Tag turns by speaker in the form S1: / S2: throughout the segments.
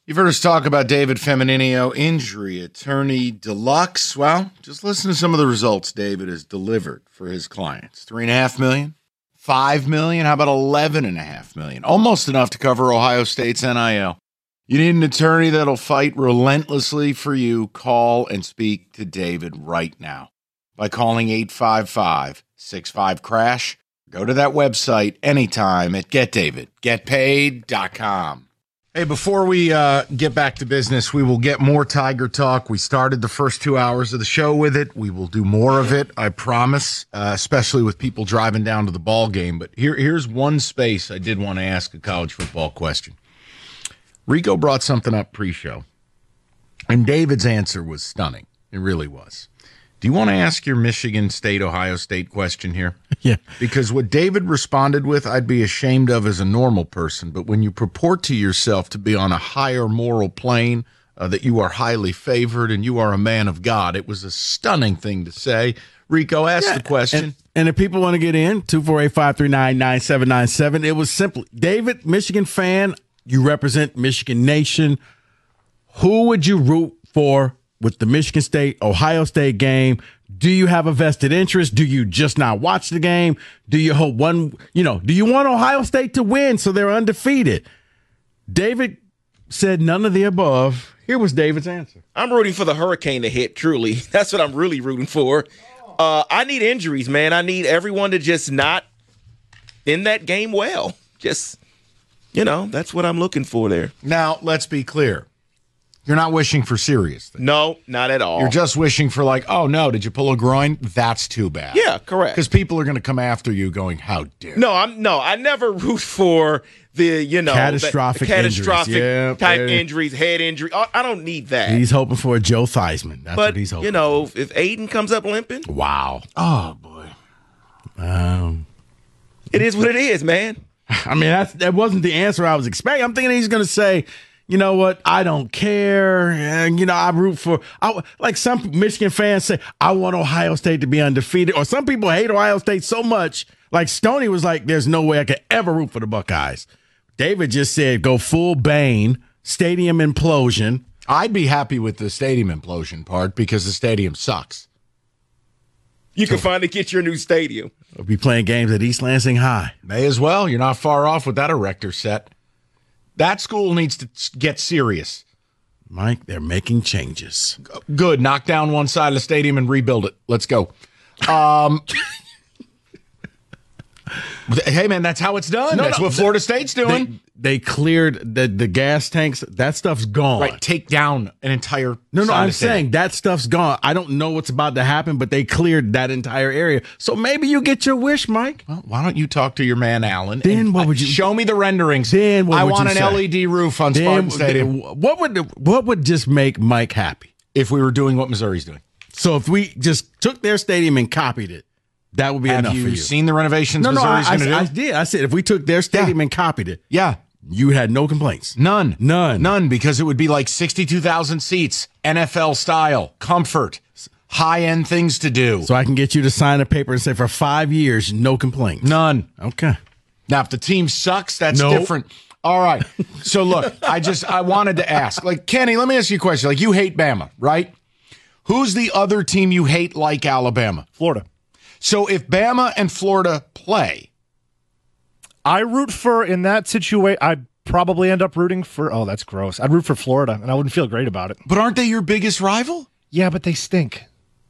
S1: You've heard us talk about David Femininio, injury attorney deluxe. Well, just listen to some of the results David has delivered for his clients. $3.5 million, $5 million, how about $11.5 million? Almost enough to cover Ohio State's NIL. You need an attorney that'll fight relentlessly for you. Call and speak to David right now by calling 855-65-CRASH. Go to that website anytime at getdavidgetpaid.com. Hey, before we get back to business, we will get more Tiger talk. We started the first 2 hours of the show with it. We will do more of it, I promise, especially with people driving down to the ball game. But here's one space I did want to ask a college football question. Rico brought something up pre-show, and David's answer was stunning. It really was. Do you want to ask your Michigan State, Ohio State question here?
S2: Yeah.
S1: Because what David responded with, I'd be ashamed of as a normal person. But when you purport to yourself to be on a higher moral plane, that you are highly favored and you are a man of God, it was a stunning thing to say. Rico, ask the question.
S2: And if people want to get in, 248-539-9797. It was simple. David, Michigan fan, you represent Michigan Nation. Who would you root for with the Michigan State, Ohio State game? Do you have a vested interest? Do you just not watch the game? Do you hope do you want Ohio State to win so they're undefeated? David said none of the above. Here was David's answer.
S3: I'm rooting for the Hurricane to hit, truly. That's what I'm really rooting for. I need injuries, man. I need everyone to just not end that game well. Just, that's what I'm looking for there.
S1: Now, let's be clear. You're not wishing for serious things.
S3: No, not at all.
S1: You're just wishing for oh, no, did you pull a groin? That's too bad.
S3: Yeah, correct.
S1: Because people are going to come after you going, how dare you?
S3: I never root for the,
S2: catastrophic
S3: type injuries, head injury. I don't need that.
S2: He's hoping for a Joe Theismann. That's what he's hoping for.
S3: If Aiden comes up limping.
S2: Wow.
S1: Oh, boy.
S3: It is what it is, man.
S2: I mean, that wasn't the answer I was expecting. I'm thinking he's going to say, you know what? I don't care. And, I root for, like some Michigan fans say, I want Ohio State to be undefeated. Or some people hate Ohio State so much. Like Stoney was like, there's no way I could ever root for the Buckeyes. David just said, go full Bane, stadium implosion.
S1: I'd be happy with the stadium implosion part because the stadium sucks.
S3: You can finally get your new stadium.
S2: We'll be playing games at East Lansing High.
S1: May as well. You're not far off with that erector set. That school needs to get serious.
S2: Mike, they're making changes.
S1: Good. Knock down one side of the stadium and rebuild it. Let's go. Hey, man, that's how it's done. That's what Florida State's doing.
S2: They cleared the gas tanks. That stuff's gone.
S1: Right, take down an entire
S2: I'm saying that stuff's gone. I don't know what's about to happen, but they cleared that entire area. So maybe you get your wish, Mike.
S1: Well, why don't you talk to your man, Allen?
S2: Then what would you...
S1: Show me the renderings.
S2: Then what
S1: I
S2: would
S1: want
S2: you
S1: an
S2: say?
S1: LED roof on Spartan Stadium.
S2: What would just make Mike happy?
S1: If we were doing what Missouri's doing.
S2: So if we just took their stadium and copied it, that would be enough for you.
S1: Have you seen the renovations Missouri's going to do?
S2: I did. I said if we took their stadium and copied it, you had no complaints.
S1: None, because it would be like 62,000 seats, NFL style, comfort, high-end things to do.
S2: So I can get you to sign a paper and say for 5 years, no complaints.
S1: None.
S2: Okay.
S1: Now, if the team sucks, that's different. All right. So look, I wanted to ask, Kenny, let me ask you a question. You hate Bama, right? Who's the other team you hate like Alabama?
S4: Florida.
S1: So if Bama and Florida play,
S4: I root for, in that situation, I'd probably end up rooting for, oh, that's gross. I'd root for Florida, and I wouldn't feel great about it.
S1: But aren't they your biggest rival?
S4: Yeah, but they stink.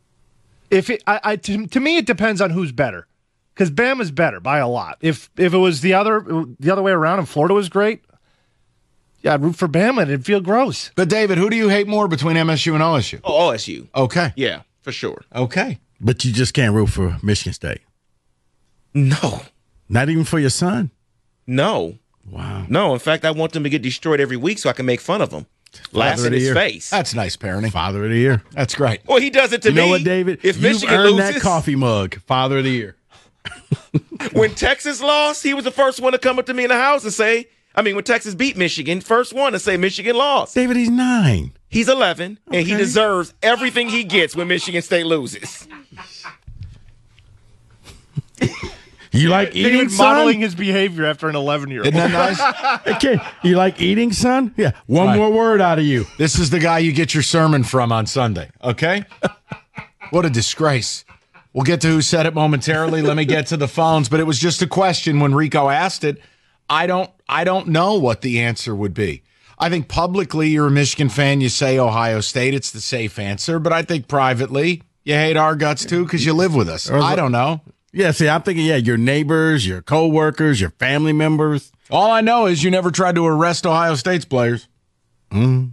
S4: To me, it depends on who's better, because Bama's better by a lot. If it was the other way around and Florida was great, yeah, I'd root for Bama, and it'd feel gross.
S1: But David, who do you hate more between MSU and OSU?
S3: Oh, OSU.
S1: Okay.
S3: Yeah, for sure.
S1: Okay.
S2: But you just can't root for Michigan State.
S3: No.
S2: Not even for your son?
S3: No.
S2: Wow.
S3: No, in fact, I want them to get destroyed every week so I can make fun of them. Laugh in his face.
S1: That's nice parenting.
S2: Father of the Year.
S1: That's great.
S3: Well, he does it to me.
S2: You know what, David?
S3: If
S2: You've
S3: Michigan
S2: earned
S3: loses,
S2: that coffee mug. Father of the Year.
S3: When Texas lost, he was the first one to come up to me in the house and say, when Texas beat Michigan, first one to say Michigan lost.
S2: David, he's 9.
S3: He's 11, and he deserves everything he gets when Michigan State loses.
S2: You like eating,
S4: David
S2: son?
S4: modeling his behavior after an 11-year-old.
S1: Isn't that nice?
S2: Okay. You like eating, son? Yeah. One
S1: Right.
S2: more word out of you.
S1: This is the guy you get your sermon from on Sunday, okay? What a disgrace. We'll get to who said it momentarily. Let me get to the phones, but it was just a question when Rico asked it. I don't know what the answer would be. I think publicly you're a Michigan fan, you say Ohio State, it's the safe answer, but I think privately you hate our guts too because you live with us. I don't know.
S2: Yeah, see, I'm thinking, your neighbors, your coworkers, your family members.
S1: All I know is you never tried to arrest Ohio State's players.
S2: Well,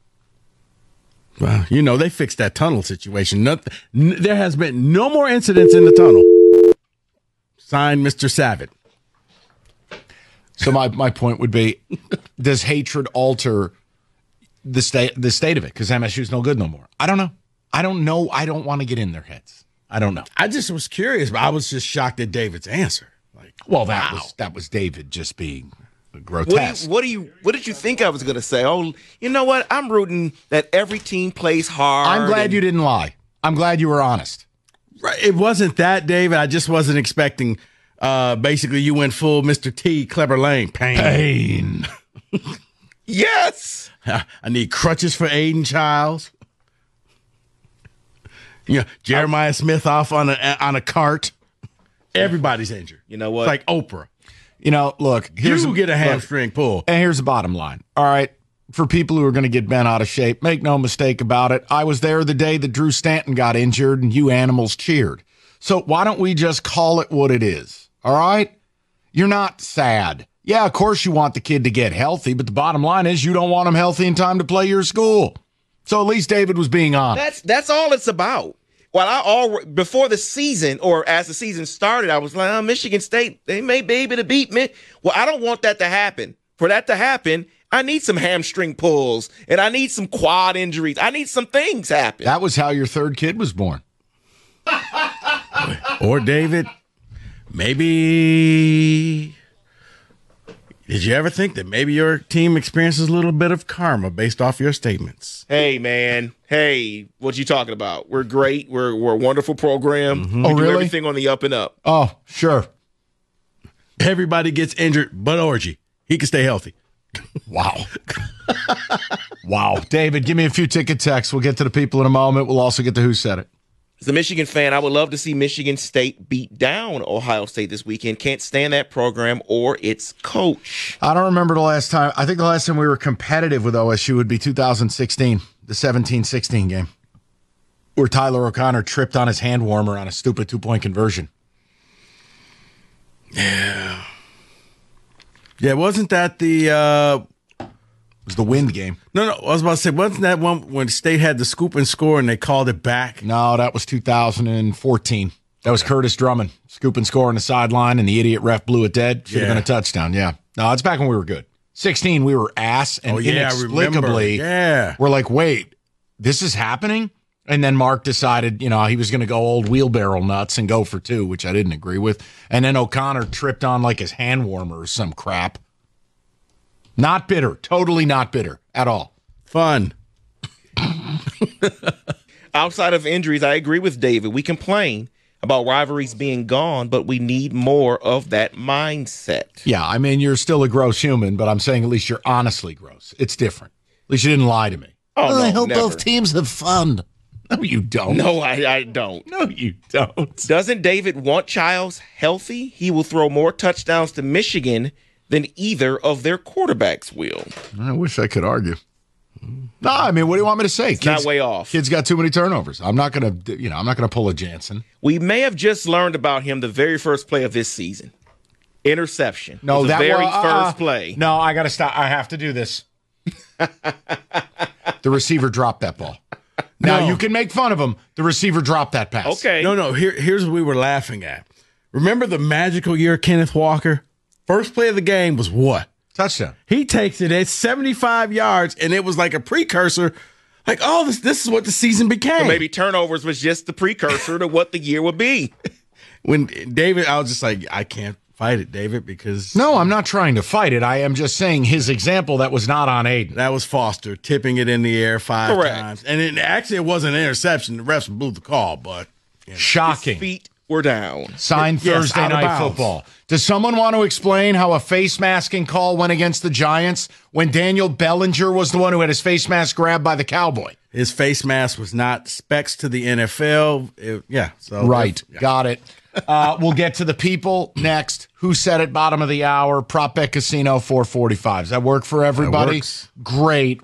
S2: they fixed that tunnel situation. There has been no more incidents in the tunnel. Signed, Mr. Savitt.
S1: So my point would be, does hatred alter the state of it? Because MSU's no good no more. I don't know. I don't want to get in their heads. I don't know.
S2: I just was curious, but I was just shocked at David's answer. Like,
S1: Well, that was David just being grotesque.
S3: What did you think I was going to say? Oh, you know what? I'm rooting that every team plays hard.
S1: I'm glad you didn't lie. I'm glad you were honest.
S2: right, it wasn't that, David. I just wasn't expecting. Basically, you went full Mr. T, Clever Lane. Pain.
S3: Yes.
S2: I need crutches for Aiden Childs. Jeremiah Smith off on a cart. Everybody's injured.
S3: You know what?
S2: It's like Oprah.
S1: Look,
S2: You get a hamstring pull.
S1: And here's the bottom line. All right. For people who are going to get bent out of shape, make no mistake about it. I was there the day that Drew Stanton got injured and you animals cheered. So why don't we just call it what it is? All right? You're not sad. Yeah, of course you want the kid to get healthy, but the bottom line is you don't want him healthy in time to play your school. So at least David was being honest.
S3: That's all it's about. Well, before the season, or as the season started, I was like, Michigan State, they may be able to beat me. Well, I don't want that to happen. For that to happen, I need some hamstring pulls, and I need some quad injuries. I need some things happen.
S1: That was how your third kid was born.
S2: Or David, maybe. Did you ever think that maybe your team experiences a little bit of karma based off your statements?
S3: Hey, man. Hey, what you talking about? We're great. We're a wonderful program.
S2: Mm-hmm.
S3: We
S1: Oh,
S3: do
S1: really?
S3: everything on the up and up.
S1: Oh, sure.
S2: Everybody gets injured but Orgy. He can stay healthy.
S1: Wow. Wow. David, give me a few ticket texts. We'll get to the people in a moment. We'll also get to who said it.
S3: As a Michigan fan, I would love to see Michigan State beat down Ohio State this weekend. Can't stand that program or its coach.
S1: I don't remember the last time. I think the last time we were competitive with OSU would be 2016, the 17-16 game, where Tyler O'Connor tripped on his hand warmer on a stupid 2-point conversion.
S2: Yeah, wasn't that the
S1: It was the wind game.
S2: No, I was about to say, wasn't that one when State had the scoop and score and they called it back?
S1: No, that was 2014. That was Curtis Drummond. Scoop and score on the sideline, and the idiot ref blew it dead. Should have
S2: Yeah.
S1: been a touchdown, yeah. No, it's back when we were good. 16, we were ass, and
S2: Oh, yeah, I
S1: inexplicably,
S2: remember. Yeah.
S1: we're like, wait, this is happening? And then Mark decided, he was going to go old wheelbarrow nuts and go for 2, which I didn't agree with. And then O'Connor tripped on like his hand warmer or some crap. Not bitter. Totally not bitter at all.
S2: Fun.
S3: Outside of injuries, I agree with David. We complain about rivalries being gone, but we need more of that mindset.
S1: Yeah, I mean, you're still a gross human, but I'm saying at least you're honestly gross. It's different. At least you didn't lie to me.
S3: Oh, no,
S1: I hope
S3: never.
S1: both teams have fun. No, you don't.
S3: No, I don't.
S1: No, you don't.
S3: Doesn't David want Childs healthy? He will throw more touchdowns to Michigan than either of their quarterbacks will.
S1: I wish I could argue. No, I mean, what do you want me to say?
S3: Not way off.
S1: Kids got too many turnovers. I'm not gonna, I'm not gonna pull a Jansen.
S3: We may have just learned about him the very first play of this season. Interception.
S1: No,
S3: was
S1: that
S3: the very
S1: was
S3: first play.
S1: No, I gotta stop. I have to do this. The receiver dropped that ball. Now
S2: No.
S1: you can make fun of him. The receiver dropped that pass.
S3: Okay.
S2: No. Here's what we were laughing at. Remember the magical year of Kenneth Walker? First play of the game was what?
S1: Touchdown.
S2: He takes it at 75 yards, and it was like a precursor. Like, oh, this is what the season became.
S3: Maybe turnovers was just the precursor to what the year would be.
S2: When David, I was just like, I can't fight it, David, because
S1: No, I'm not trying to fight it. I am just saying his example that was not on Aiden.
S2: that was Foster tipping it in the air 5
S3: Correct.
S2: times. And it wasn't an interception. The refs blew the call, but
S1: Shocking.
S3: Feet we're down.
S1: Signed
S2: Yes,
S1: Thursday
S2: out of
S1: Night
S2: bounds.
S1: Football. Does someone want to explain how a face masking call went against the Giants when Daniel Bellinger was the one who had his face mask grabbed by the Cowboy?
S2: His face mask was not specs to the NFL.
S1: Right. Got it. We'll get to the people next. Who said it? Bottom of the hour. Prop Bet Casino 445. Does that work for everybody?
S2: works.
S1: Great.